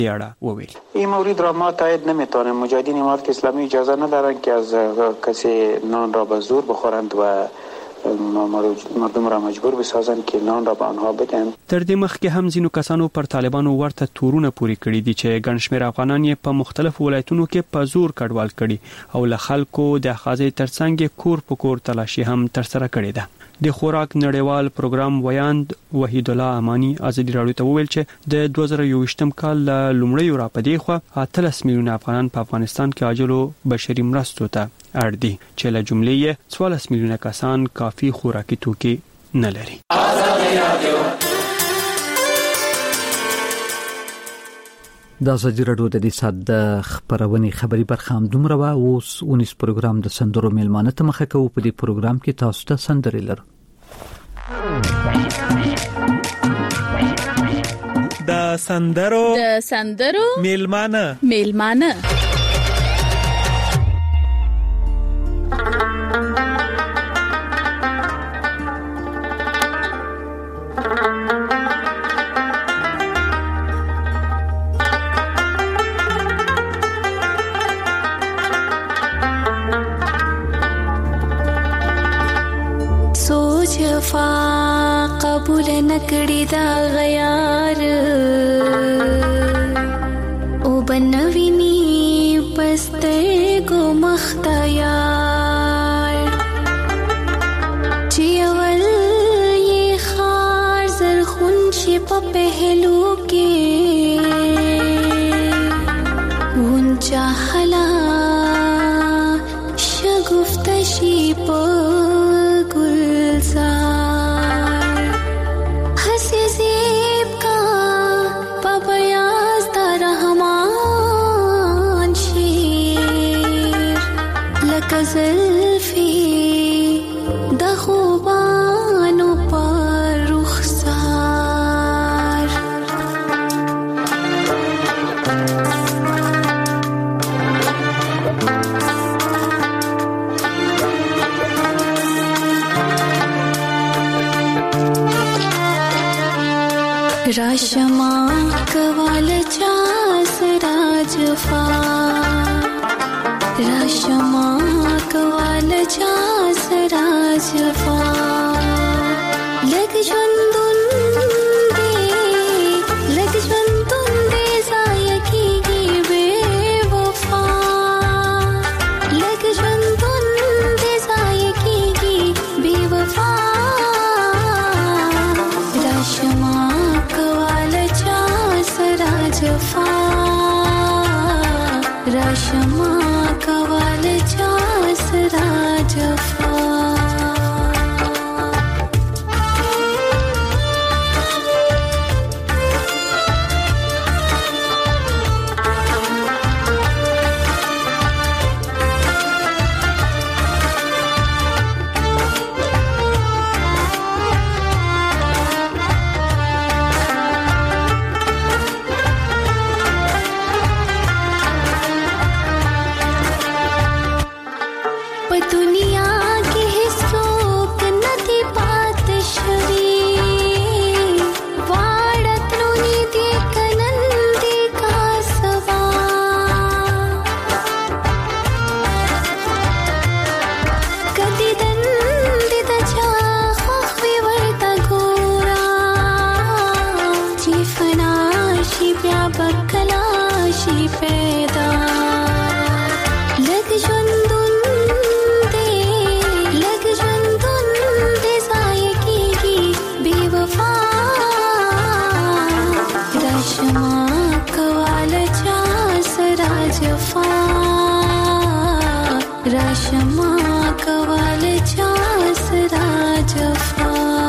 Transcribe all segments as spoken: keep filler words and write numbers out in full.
اړه وویل. این مورد را ما تایید نمیتونیم. مجاهدین امارت اسلامی اجازه ندارند که از کسی نان را به زور بخورند و مردم را مجبور بسازند که نان را به آنها بدهند. تر دې مخکې هم ځینو کسانو پر طالبانو ورته تورونه پوري کړي دي چې ګڼ شمېر افغانان یې په مختلفو ولایتونو کې په زور کډوال کړي او له خلکو د اخاذې ترڅنګ کور په کور تلاشي هم ترسره کړې ده. د خوراک نړیوال پروګرام ویاند وحید الله امانی ازادي راډیو ته وویل چې د دوه زره یوویشتم کال له لومړیو راپدې خوا اتلس میلیونه افغانان په افغانستان کې عاجلو بشري مرستو ته اړ دي چې له جملې یې څوارلس میلیونه کسان کافي خوراکي توکي نه لري. د ازادي راډیو د دې سات د خبرونې خبري برخه هم دومره وا اوس اونیس پروګرام د سندرو میلمانه ته مخه کوو. په دې پروګرام کې تاسو ته سندرې لرو. د سندرو د سندرو میلمانه میلمانه قبول نکړی دا غیار او بنویني پستې کو مختیار چې اول یې خار زرخون شي په پهلو کې اونچا حلا شګفت شي په زلفی د خوبانو پر رخسار راشما کوال چا سراج فا راشما کوال چا سراج فا لگ ژوندون دې لگ ژوندون دې ځای کېږي بے وفا لگ ژوندون دې ځای کېږي بے وفا راشما کوال چا سراج فا راشما کوال چا سراج فا راشما کوال چا سراج فا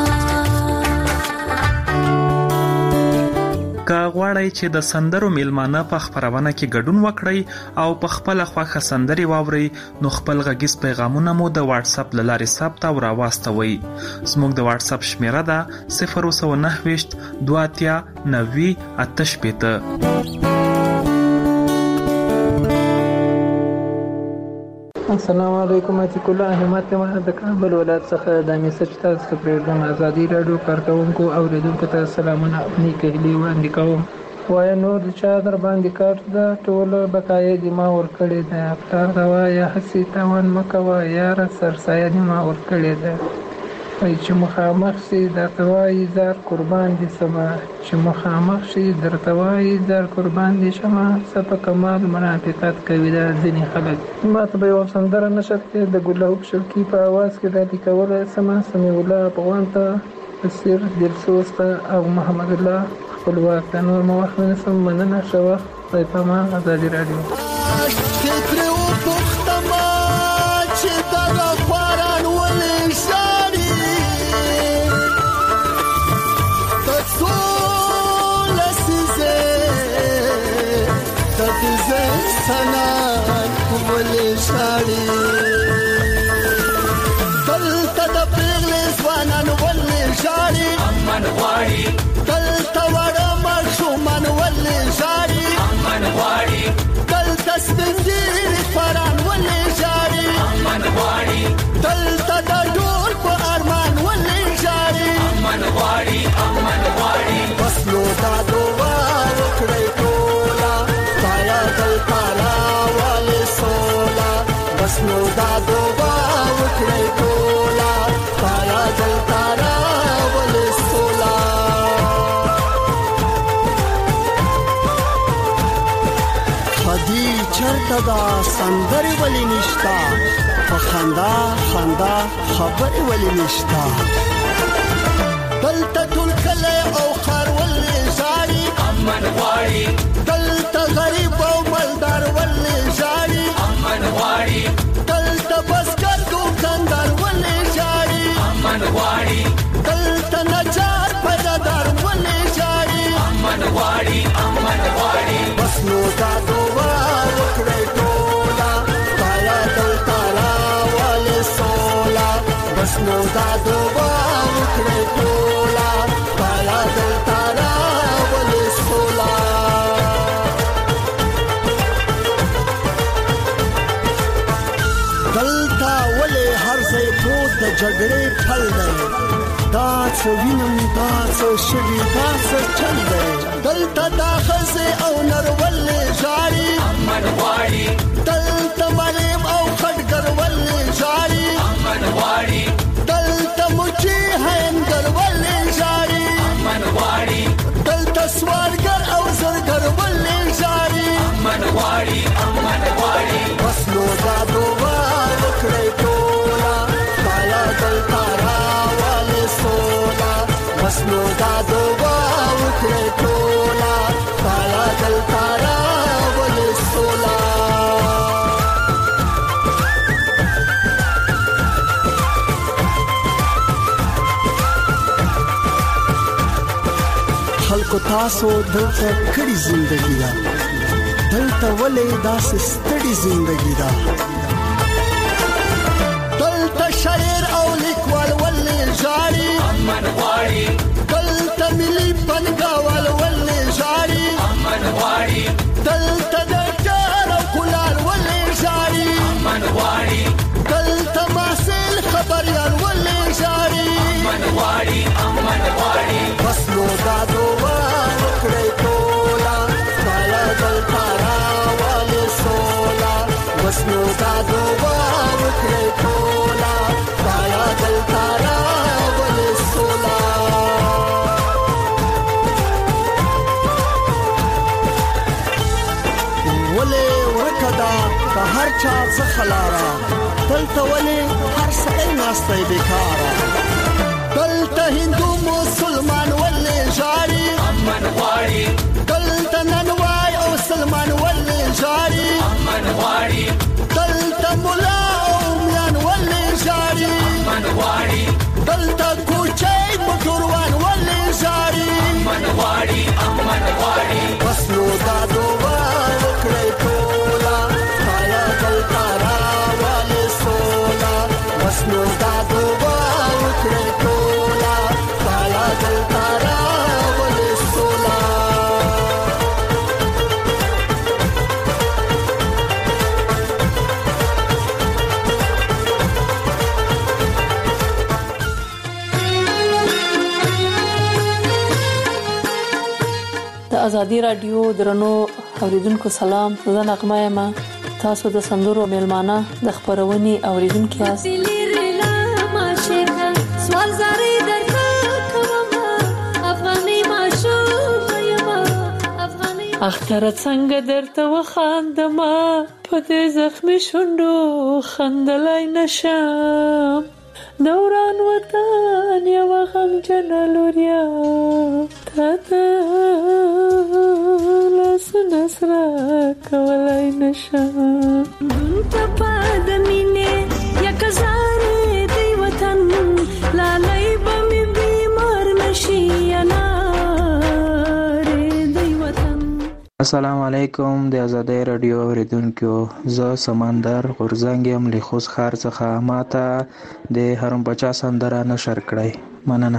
که غواړئ چې د سندرو میلمانه په خبرونه کې ګډون وکړئ او په خپل خوښه سندري واورئ نو خپل غږیز پیغامونه مو د واتس اپ لارې ثبت او راواستوئ. زموږ د واتس اپ شمیره ده صفر نهه نهه دوه اتیا نوي اته شپېته. السلام علیکم. عتیق الله احمد ته د کابل ولایت څخه د میسج تاسو ته پروګرام ازادي راډیو کارکونکو او اوریدونکو ته سلامونه او نیک هیلې وړاندې کوم. وای نور د چا در باندې کار ده ټوله بقایې دې ما ورکړې ده پلار ته وایه هسې تاوان مه کوه یاره سرسایه دې ما ورکړې ده وایي چې مخامخ شي درته وایي زار قربان دې شمه چې مخامخ شي درته وایي زار قربان دې شمه څه په کمال منافقت کوي دا ځینې خلک ما ته به یوه سندره نشر کې د ګلهوب شوقي په اواز کې دا لیکولی سمه سمیع الله افغان ته بصیر دلسوز ته او محمد الله خپلواک ته نور مو وخت ونیسم مننه ښه وخت خدای په امان ازادي راډیو دلته د پیغلې ځوانان ولې ژاړي امن غواړي دلته وړه ماشومان ولې ژاړي امن غواړي دلته سپین ږیري خواران ولې ژاړي امن غواړي دلته د ډول په ارمان ولې ژاړي امن غواړي امن غواړي بس نو دا دعا وکړئ ټوله خدایه دلته راولې سوله بس نو دا دعا وکړئ ټوله خدایه دلته راولې سوله خدي چرته دا سندرې ولې نشته په خندا خندا خبرې ولې نشته دلته ټول کلی او ښار ولې ژاړي امن غواړي دلته غریب او مالدار ولې ژاړي امن غواړي دلته بزګر دوکاندار ولې ژاړي امن غواړي دلته نجار پیدادار ولې ژاړي امن غواړي امن غواړي بس نو دا دعا وکړئ ټوله خدایه دلته راولې سوله بس نو دا دعا وکړئ ټوله خدایه دلته راولې سوله دلته ولې هر ځای پروت د جګړې پل دی دا څه وینم دا څه شوي دا څه چل دی دلته دا ښځې او نر ولې ژاړي امن غواړي دلته معلم او خټګر ولې ژاړي امن غواړي دلته مچي هینګر ولې ژاړي امن غواړي دلته سوالګر او زرګر ولې ژاړي امن غواړي امن غواړي بس نو دا دعا وکړئ ټوله خدایه دلته راولې سوله بس نو دا دعا وکړئ ټوله خدایه دلته راولې سوله خلکو تاسو دلته کړي زندگی دا دلته ولې داسې ستړي زندگی دا دلته شاعر او لیکوال ولې ژاړي امن غواړي دلته ملي پنګاوال ولې ژاړي امن غواړي دلته ډاکټر او کولار ولې ژاړي امن غواړي دلته محصل خبريال ولې ژاړي امن غواړي امن غواړي بس نو دا دعا وکړئ ټوله خدایه دلته راولې سوله بس نو دا دعا وکړئ ټوله خدایه دلته راولې سوله ولې ورکه ده په هر چا څخه لاره دلته ولې هر سړی ناستی بېکاره دلته هندو مسلمان ولې ژاړي امن غواړي دلته ننوای او سلمان ولې ژاړي امن غواړي دلته ملا او میان ولې ژاړي امن غواړي دلته کوچی موټروان ولې ژاړي امن غواړي امن غواړي بس نو دا دعا وکړئ ټوله خدایه دلته راولې سوله بس نو دا دعا وکړئ ټوله خدایه دلته راولې سوله ازادي رادیو درنو اوریدونکو سلام. زه نغمه یم. تاسو د سندرو میلمانه د خبرونې اوریدونکو یاست. سوال زری درته کوم افغاني ماشوم یم افغاني اختر څنګه درته وخاندم په دې زخمي شونډو خندلای نشم دوران وطن یو غم جنلوریا تاته لاس نسرا کولای نشم دونته پاد مینه یک زاره دی وطن لالای بمی بیمار نشی اناره دی وطن. السلام علیکم د آزادۍ رادیو اوریدونکو، زه سمندر غورځنګ یم له خوست ښار څخه. ماته د هرم بچا سندره نشر کړئ. مننه.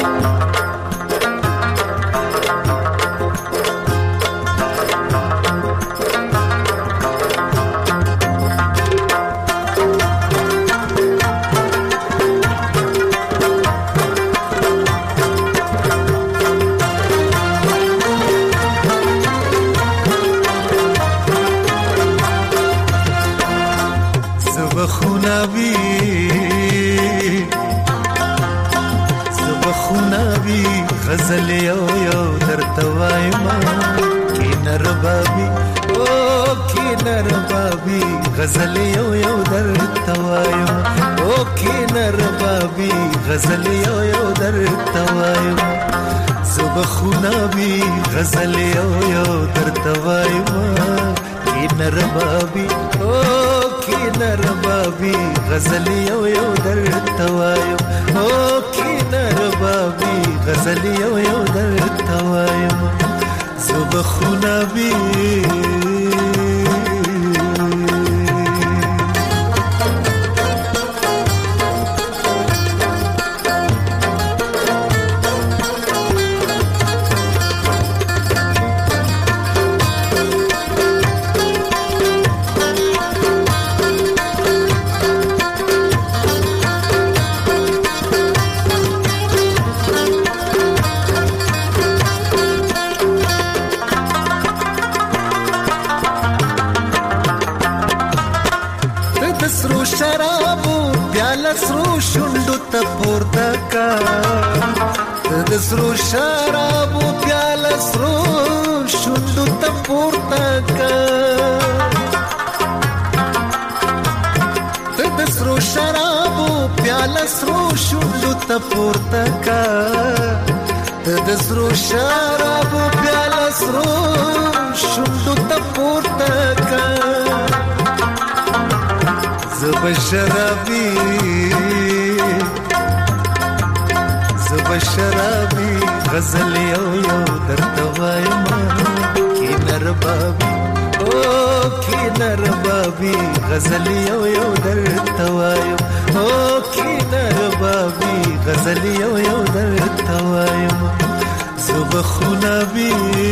غزل یو یو درته وایم کینر بابي او کینر بابي غزل یو یو درته وایم او کینر بابي غزل یو یو درته وایم زبخونه بي غزل یو یو درته وایم کینر بابي او کینر بابي غزل یو یو درته وایم او کینر بابي غزل یو یو درته وایم زبخونه بي سرو شرابو پیاله سرو شوندو ته پورته کا ته د سرو شرابو پیاله سرو شوندو ته پورته کا ته د سرو شرابو پیاله سرو شوندو ته پورته کا زب شرابي شرابي غزل یو یو درته وایم کینر بابي او کینر بابي غزل یو یو درته وایم او کینر بابي غزل یو یو درته وایم زبخونه بي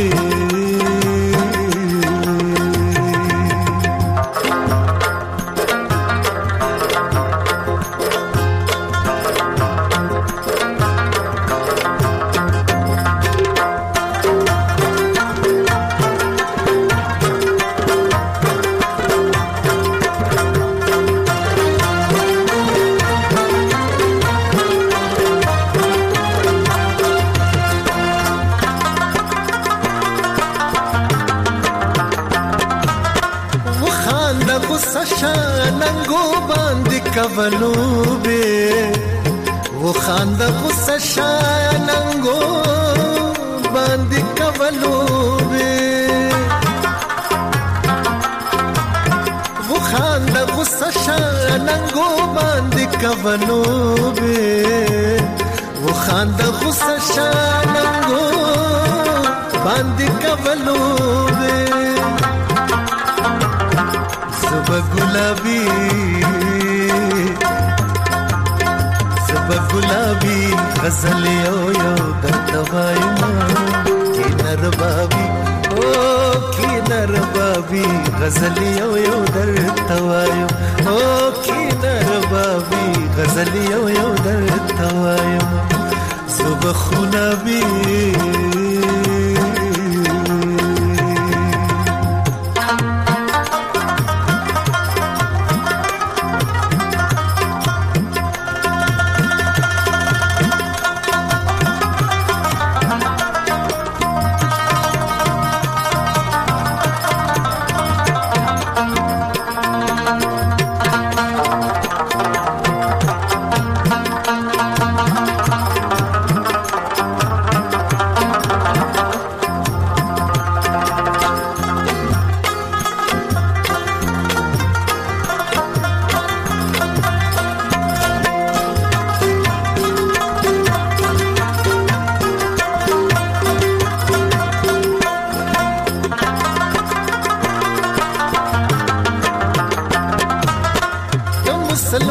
کولو به و خاند غصه شاننګو باندې کولو به و خاند غصه شاننګو باندې کولو به و خاند غصه شاننګو باندې کولو به زب ګلابي گلابی غزل یو یو درته وایم کینر بابي او کینر بابي غزل یو یو درته وایم او کینر بابي غزل یو یو درته وایم زبخونه بي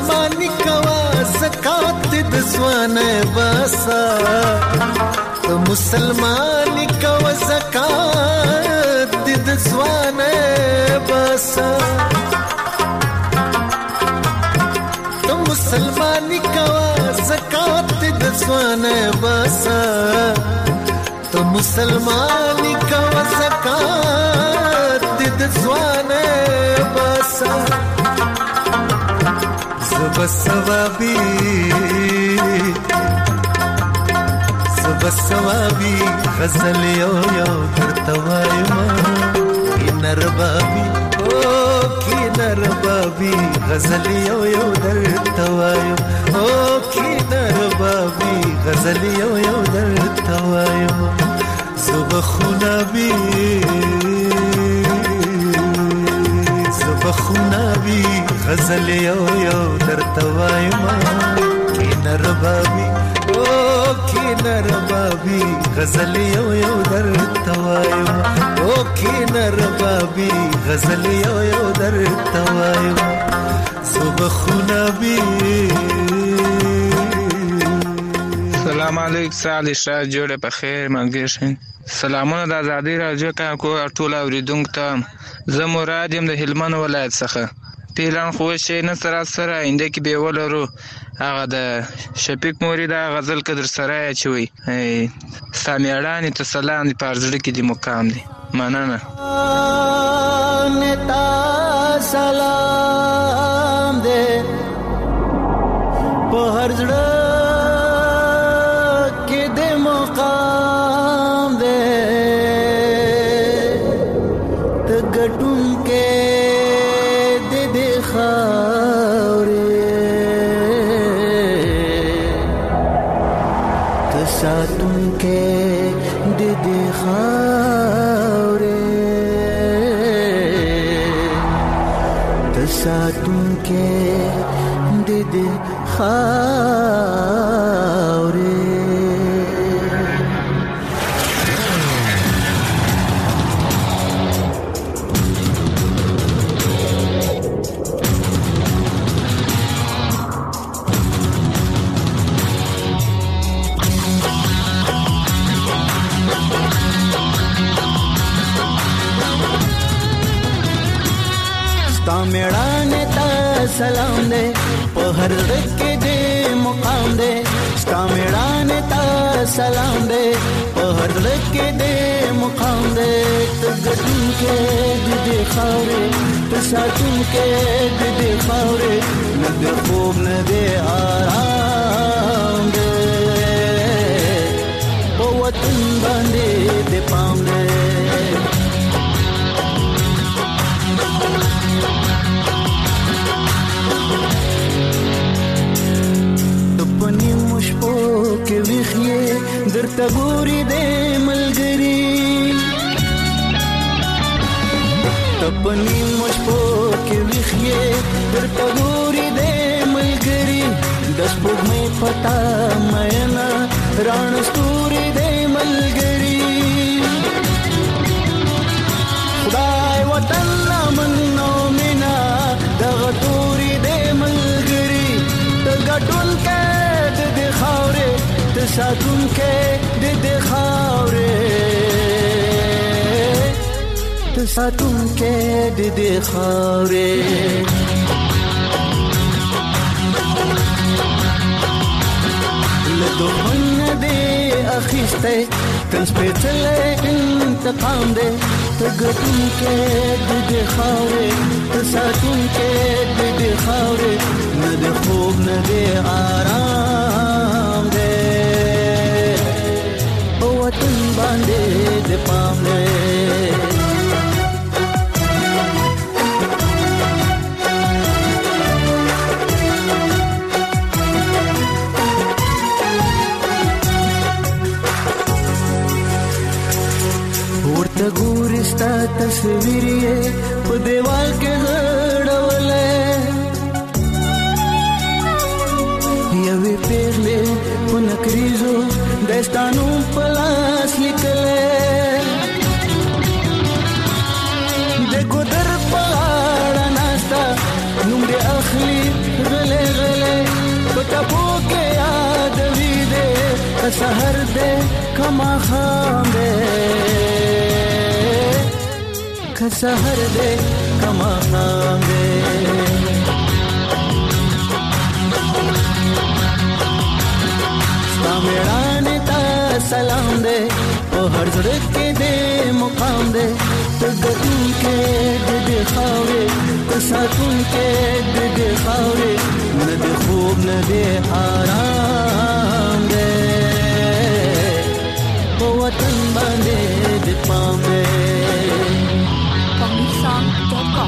مسلمانی کوا زکات د ځوانه باسا ته مسلمانی کوا زکات د ځوانه باسا ته مسلمانی کوا زکات د ځوانه باسا ته مسلمانی کوا زکات د ځوانه باسا زب سوابی زب سوابی غزل یو یو درتوایما کی نربابی او کی نربابی غزل یو یو درتوایم او کی نربابی غزل یو یو درتوایم زب خونابی بخونابی غزل یو یو درتوایما کی نربابی او کی نربابی غزل یو یو درتوایما او کی نربابی غزل یو یو درتوایما زو بخونابی. سلام علیکم سال شاه جوړه په خیر ملګری. سلامونه د آزادۍ راډیو کا کو ټول اوریدونکو ته. زه مراد یم د هلمند ولایت څخه. پیلان خو شي نه سره سره انده کې به ولرو هغه د شفیق مورید غزل قدر سره چوي سامیړانی ته سلام دی پارځړ کې دی مقام دی مننه نتا سلام دې په هرځړ کې دی مقام دې ته ګټون کې دې دې خاورې ته ساتون کې دې دې خاورې ته ساتون کې دې دې خاورې. मेड़ाने ता सलाम दे पहर के दे मुकाम दे स्टा मेड़ाने ता सलाम दे पहर के दे मुकाम दे तगटुन के दे खावरे तसाटुन के दे खावरे न दे खूब न दे आराम दे वतन बांधे दे पाम दे के विखिए दरता गोरी दे मलगरी तपनी मुझको के विखिए दरता गोरी दे मलगरी दस पुग में पता मैना राण स्तूरी दे मलगरी खुदाई वतन मन्नो मिना दगतूरी दे मलगरी तगटुन के दे खावरे तसाटुन के दे दे खावरे तसाटुन के दे दे खावरे लदो मन दे अखिस्ते तंस पे चले इंतकाम दे तगटुन के दे दे खावरे तसाटुन के दे दे खावरे न दे खूब न दे आराम दे वतन बांधे दे पाम दे ورته ګورستا تصویر یې په دیوال کې غړولې یوې پیغلې په نکریزو دستانو پلاس لیکلې د ګودر په اړه ناستا نوم دې اخلي غلې سحر دے کما خام دے که سحر دے کما خام دے ستا میڑانے تا سلام دے او ہر زړه کې دے مقام دے تو گتون کے دے دے خاورے تو ساتون کے دے دے خاورے ندے خوب ندے حرام دے او وطن باندے دے پام دے Pamisa dot com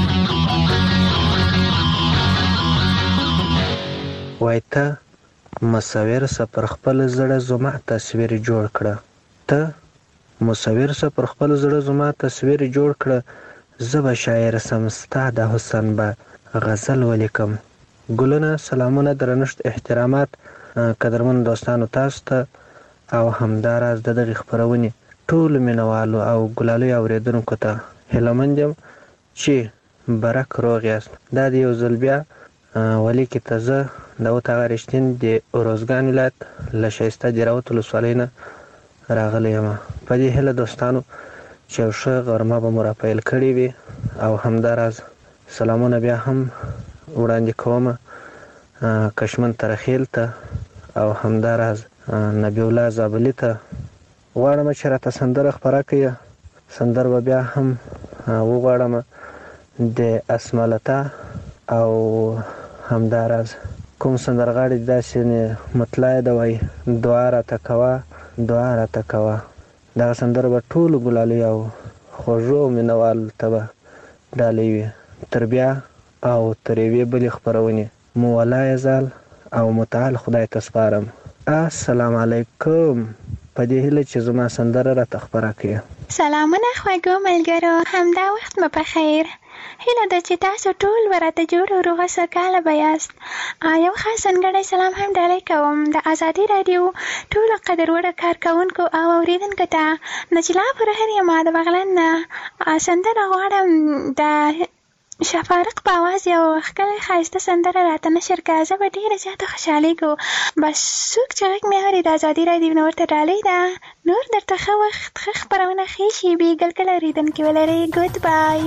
وایته مصور سپر خپل زړه زما تصویر جوړ کړه ته مصور سپر خپل زړه زما تصویر جوړ کړه زب شاعر سمستا د حسن به غزل ولیکم ګلونه سلامونه درنښت احترامات قدرمن دوستانو تاسو ته او همداراز د دغه خبرونه ټول مینوالو او ګلالي اوریدونکو ته هلمند یم چې برک روغ یاست دا د یو ځل بیا ولی کې تازه د وټه رښتین د روزګان ولایت له شایسته جراوت ولسوالۍ نه راغلی یم په دې هیله دوستانو چې یو ښه غرمه به مو راپیل کړې وي او همداراز سلامونه بیا هم وړاندې کوم کشمن ترخیل ته او همداراز نبی الله زابلی ته غواړم چې راته سندره خپره کړي سندر به بیا هم وغواړم د اسمالته او همداراز کوم سندرغاړي داسې مطلع ده وای دعا راته کوه دعا راته کوه دا سندره به ټولو ګلالي او خوږو مینوالو ته به ډالۍ وي تر بیا او تر یوې بلې خپرونې مو ولا یزال او متعال خدای ته سپارم السلام علیکم په دې هیله چې زما سندره راته خپره کړي سلامونه خوږو ملګرو همدا وخت مو په خیر هیله ده چې تاسو ټول ورته جوړ او روغه سوکاله به یاست یو خاص ځانګړی سلام هم ډالۍ کوم د ازادي راډیو ټولو قدروړه کارکوونکو او اورېدونکو ته نجلا پرهر یم د بغلان نه سندره غواړم د شفارق په اواز یو ښکلی ښایسته سندره راته نشر کړه زه به ډېره زیاته خوشحالېږو بس څوک چې غږ مې اوري د ازادي راډیو نه ورته ډالۍ ده نور درته ښه وخت ښه خپرونه ښې شېبې ګلګل اورېدونکي ولرئ ګود بای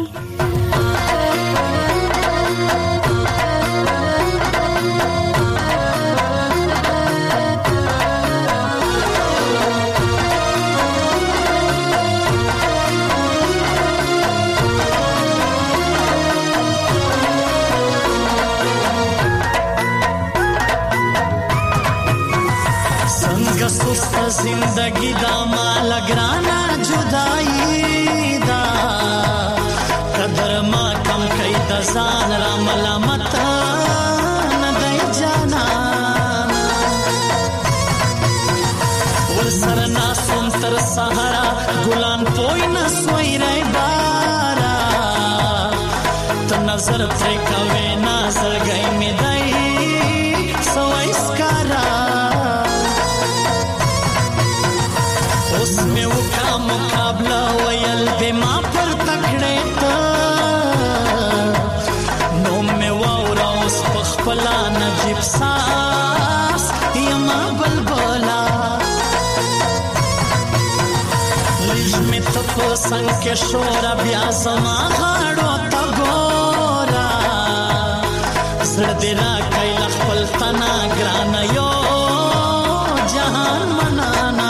सुस्त जिंदगी दा माल ग्राना जुदाई दा कदर मा कम कई दसान रा मलामत न दई जाना वर सरना सुंतर सहारा गुलान पोई न सोई रे बारा तो नजर पे कवे नजर गई में दई सोई स्कारा उसमें उठा मुकाबला वयल बेमा पर तकड़े था नो में वाउरा उस पखपला नजीब सास यमा बलबला लिज में तपो संग के शोरा ब्याजमा हाड़ो तगोरा जरदेरा कई लखपल तना ग्राना यो जहान मनाना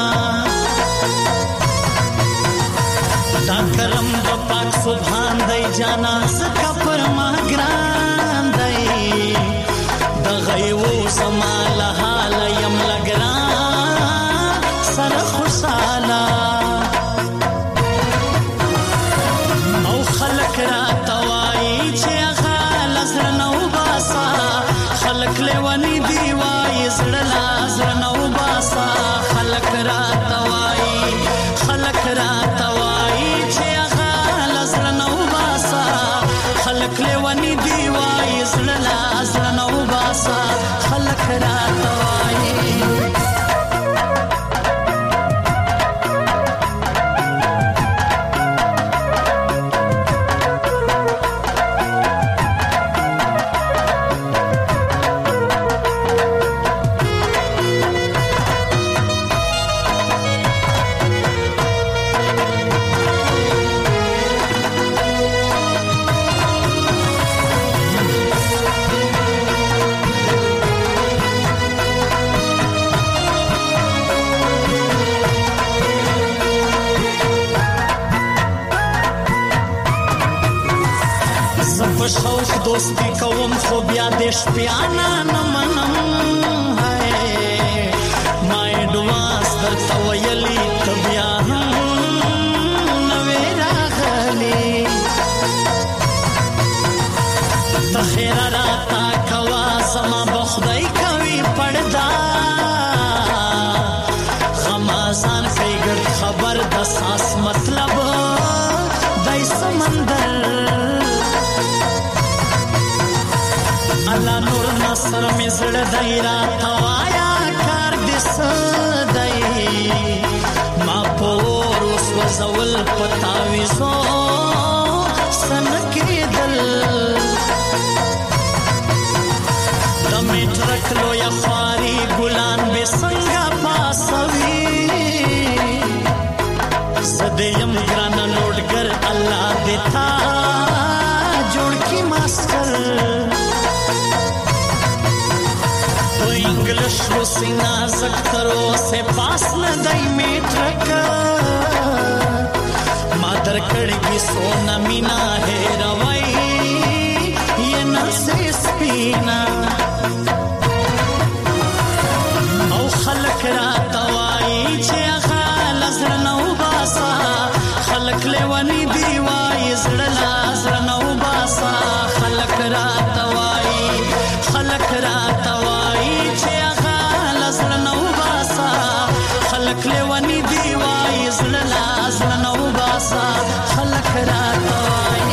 करम द पाक सुभान दई जाना सका पर महग्रान दई दगई वो समाल हाल यम लगरा सर खुशाला او خلق را توای چې غال زر نو باسا خلق لونی دی وای زړه لازر نو باسا خلق را توای خلق را توای خلق لیوانی دی وای زړه لازر نو باسا خلق را توای په شوق دوستی کوم خو بیا د شپیانا نه منم هاي ما اډوانس درته ویلي ته بیا هم نوې راغلي ته خیر راته کوا زما به خدای کوي پړدا خمازان کوي ګرد خبر د ساس مطلب دای سمندر الله نور نصر می زړه دایرا توایا کار دس دای ما پور اوس وزول پتاوي زو سن کېدل د میټرک لو یا خاري ګلان به څنګه پاسوي زدیم ګران لوډګر الله دیتا جوړ کی ماسټر انگلش رو سینا زکترو سے پاس نہ دائی میٹرک مادر کڑگی سونا مینا ہے روائی یہ نہ سے سپینا او خلق را توائی چھے اخال ازر نو باسا خلق لیوانی دیوائی زڑلا ازر نو باسا خلق را توائی خلق را توائی خلق لیوانی دیوائی زللا زلنو باسا خلق راتوائی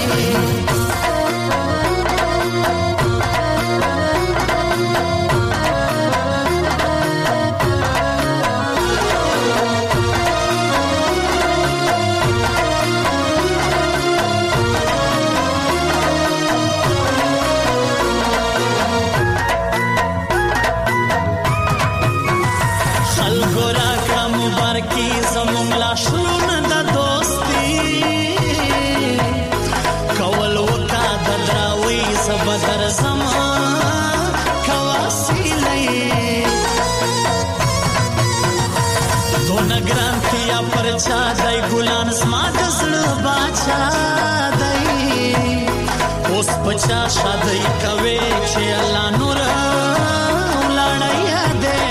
پرچا دای ګلان زما د زړه باچا دای اوس بچا شادي کوي چې الله نور لاړیا دې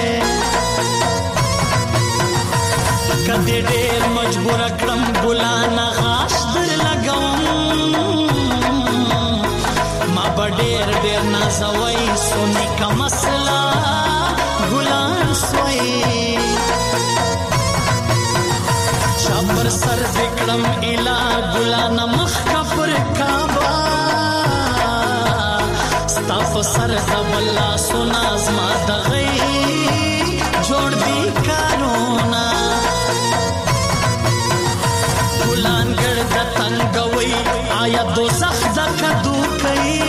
کدی ډېر مجبور کړم ګلان غاښ در لګوم ما ډېر ډېر نازوي سونی کا مسلا ګلان سوي پر سر دکړم الا ګلان مخ کفر کعبه ستاف سر زبلا سنا زما دغی جوړ دی کارونا ګلان ګرد تنگوي آیا دوزخ د کدو کوي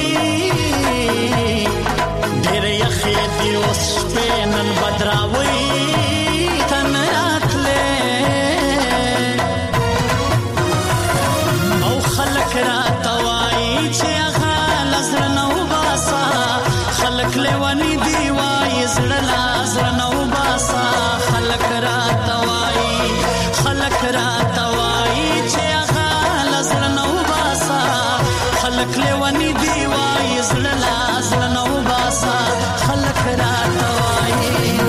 ډېر یخې دی اوس شپې نن بدراوي تن راتلې خلق را توائی چھے اغال ازر نو باسا خلق لیوانی دیوائی زڑلا ازر نو باسا خلق را توائی خلق را توائی چھے اغال ازر نو باسا خلق لیوانی دیوائی زڑلا ازر نو باسا خلق را توائی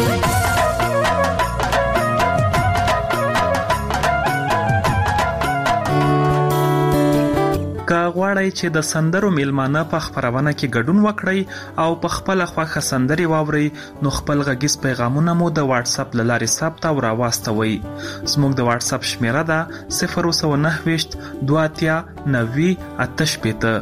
غواړئ چې د سندرو میلمانه په خبرونه کې ګډون وکړئ او په خپل خوښه سندري واورئ نو خپل غږیز پیغامونه مو د واتس اپ لارې ثبت او راواستوي زموږ د واتس اپ شمیره ده صفر نه نه دوه اتیا نوي آتش پته.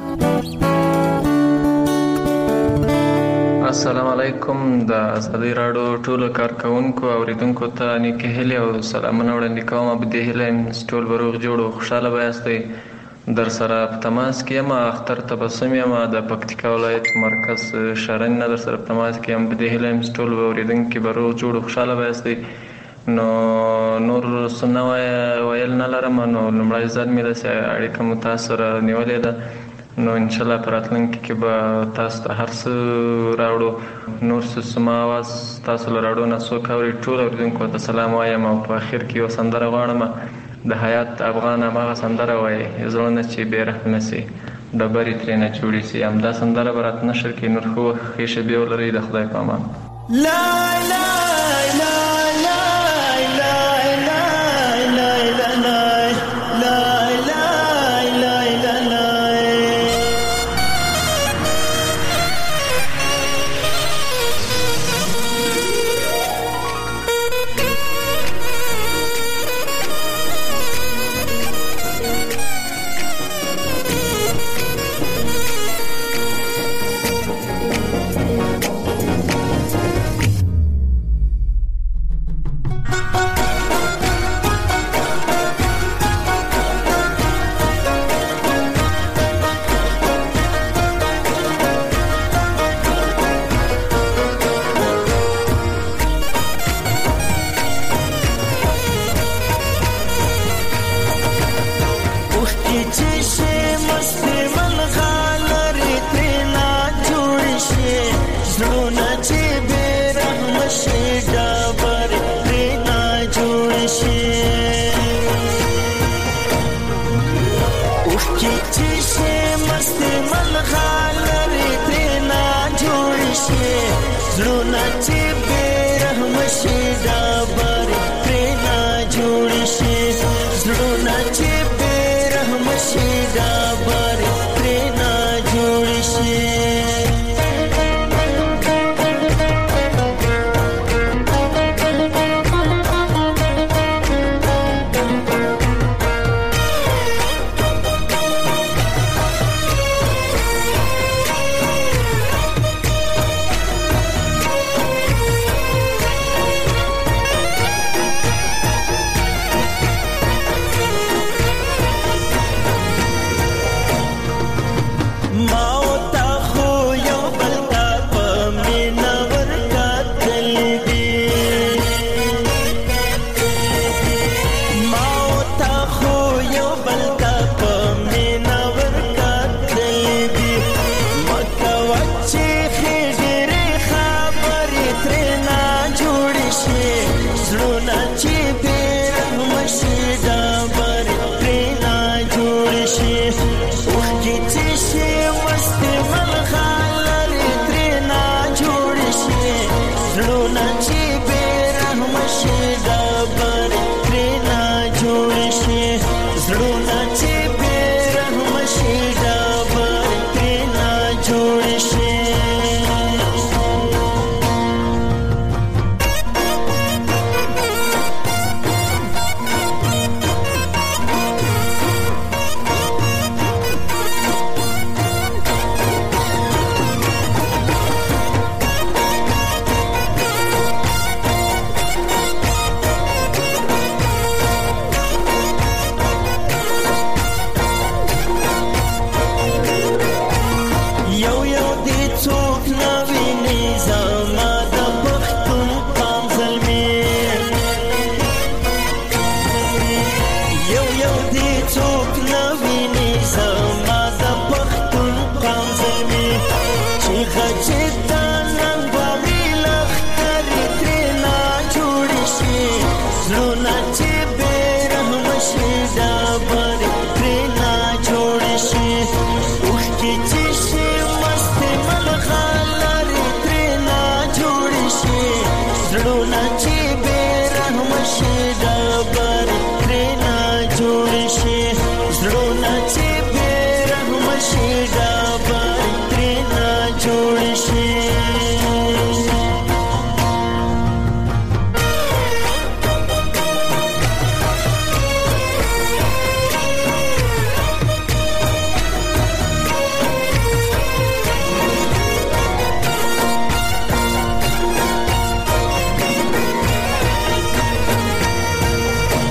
السلام علیکم د ازادي راډیو ټولو کارکونکو او اوریدونکو ته نیکه هیله او سلامونه وړاندې کوم. په دې هیله ټول بروغ جوړ او خوشاله وایاستئ. در سره په تماس کې یم اختر تبسم یم د پکتیکا ولایت مرکز شرن در سره په تماس کې یم. په دې هیله ټول اوریدونکو بروغ جوړ او خوشاله وایاستئ. نو نور سنه ویل نه لرم. نو لمړی ځل مې داسې اړیکه مو تاسو سره نیولې ده. نو ان شاء الله په راتلونکي کې به تاسو ته هر څه راوړو. نور څه سما اواز تاسو له راوړو نه څوک اوري ټول اوریدونکو ته سلام وایم. او په اخر کې یو سندره غواړم د حیات افغان هغه سندره وایي زړونه چې بې رحم نشي. ډبرې ترېنه جوړې سي. همدا سندره به راته نشر کې. نور ښه وخت ښې شېبې ولرئ. د خدای په امان. لا لا لا لا لا لا لا لا لا لا لا لا.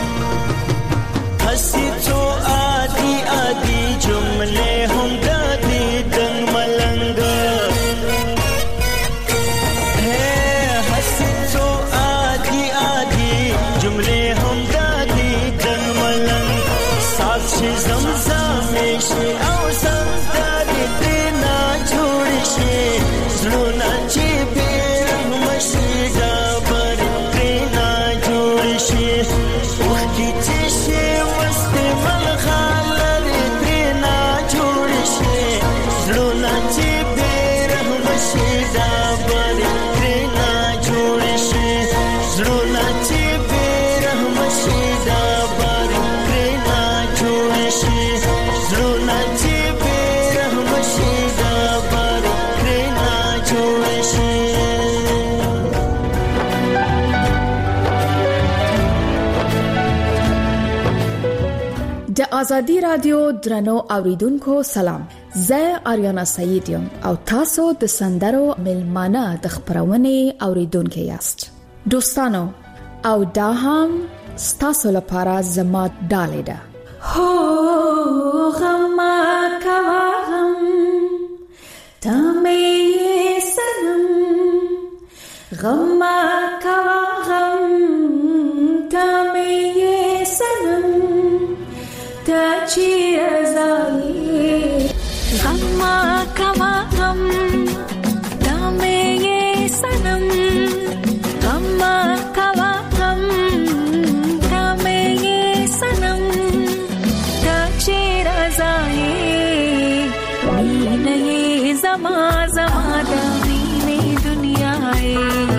हंसी तो आधी आधी जुमले हम दादी آزادی رادیو درنو اوریدونکو سلام. زه آریانا سعید یم او تاسو د سندرو ملمانه د خبرونې اوریدونکو یاست. دوستانو او دا هم ستاسو لپاره زما ډالۍ ده. هو غم کوا غم تمه سنم غم کوا غم تمه سنم تاچی ازایی غم کوا غم تمه سنم غم کوا غم تمه سنم تاچی ازایی وینه زما زما دنی دنیای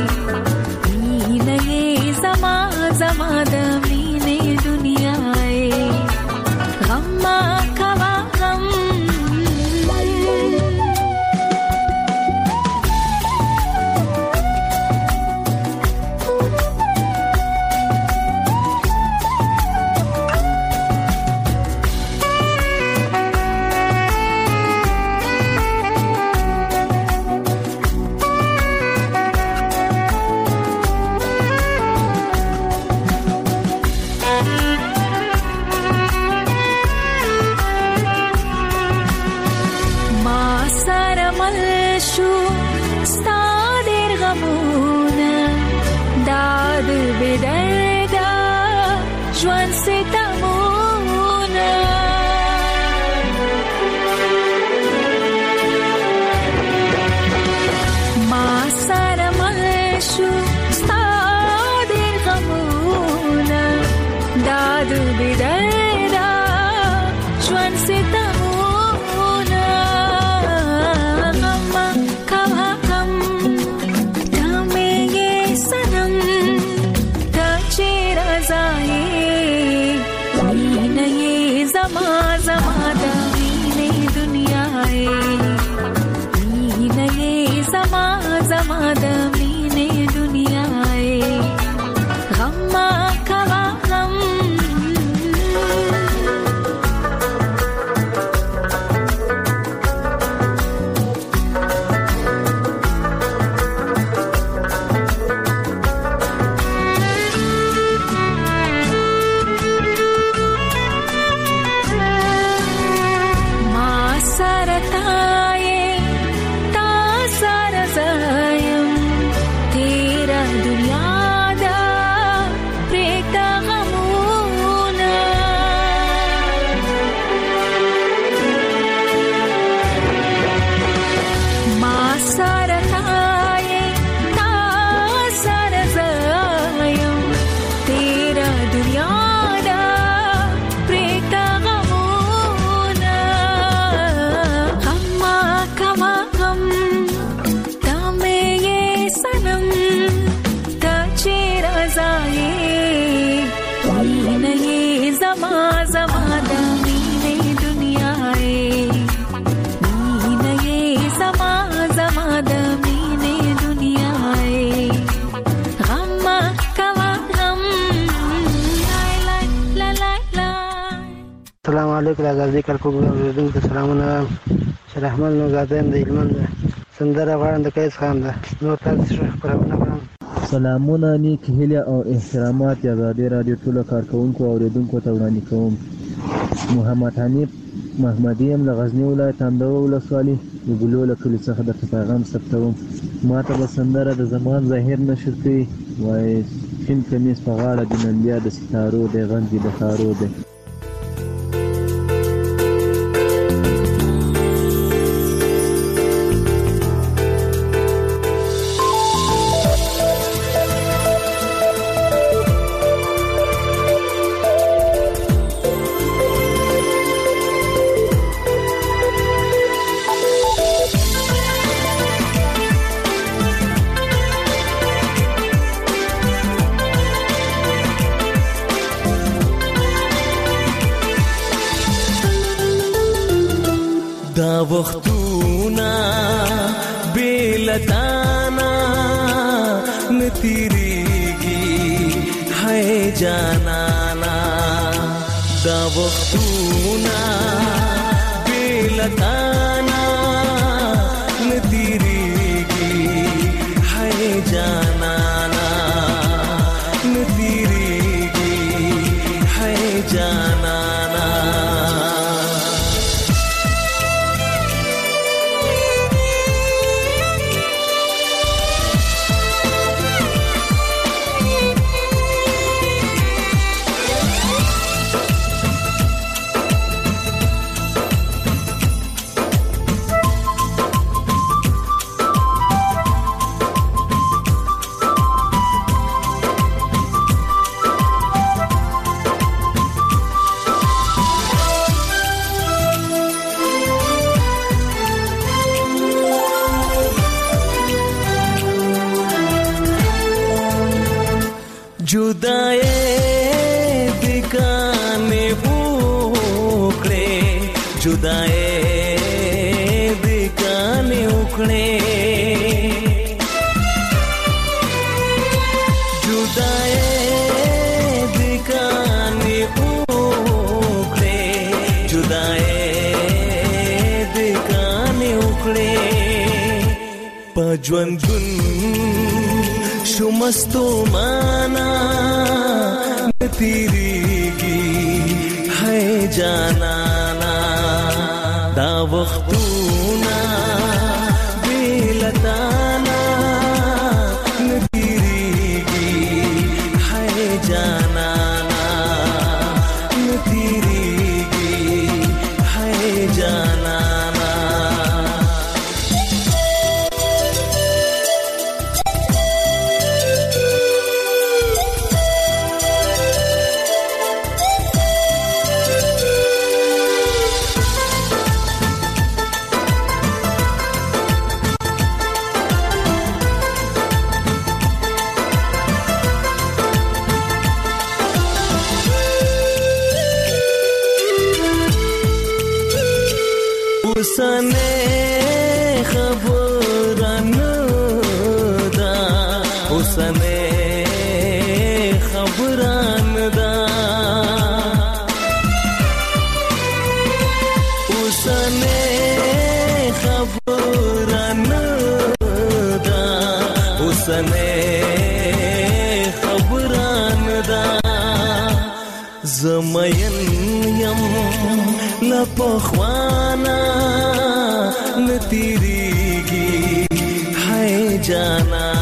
وینه زما زما دنی دنیای غم کوا غم السلام علیکم آزادی کلکو اوریدونکو سلامونه. شیر احمد نوزادین د هلمند سندره غواړم د قیس خان ده. نور تاسو ښه خبرونه غواړم. سلامونه نیک هیله او احترامات آزادی رادیو ټولو کارکونکو او اوریدونکو ته وړاندې کوم. محمد حنیف محمدی ام له غزنی ولایت اندوه ولسوالي د ګلو له کلي څخه د پیغام ثبتوم. ما ته به سندره د زمان ظاهر نشر کوي وایي شین کمیس په غاړه د نن بیا د ستارو دی غږ د بخارو دی. دا وختونا بیلتانا نتیریگی ہے جانانا دا وختونه بیلتانا ندیریگی حی جانانا ندیریگی حی جانانا जुदाए दिकाने उखड़े जुदाए दिकाने उखड़े जुदाए दिकाने उखड़े जुदाए दिकाने उखड़े पजवंदुन शुमस्तो माना नतीरीगी है जानाना दा वख्तूना बेलताना नतीरीगी है जानाना नतीरीगी है जानाना उसने खबरन दा उसने खबरन दा उसने खबरन दा उसने खबरन दा जमयन यम लपखवाना नतीरीगी है जाना